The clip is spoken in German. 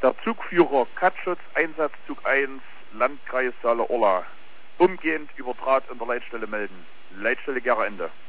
Der Zugführer Katschutz, Einsatzzug 1, Landkreis Saale-Orla. Umgehend über Draht in der Leitstelle melden. Leitstelle Gera Ende.